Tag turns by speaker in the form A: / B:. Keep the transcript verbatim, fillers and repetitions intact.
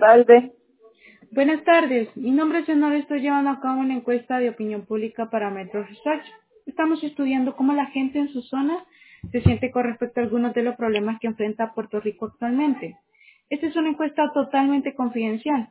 A: tardes.
B: Buenas tardes, mi nombre es Leonor, estoy llevando a cabo una encuesta de opinión pública para Metro Research. Estamos estudiando cómo la gente en su zona se siente con respecto a algunos de los problemas que enfrenta Puerto Rico actualmente. Esta es una encuesta totalmente confidencial.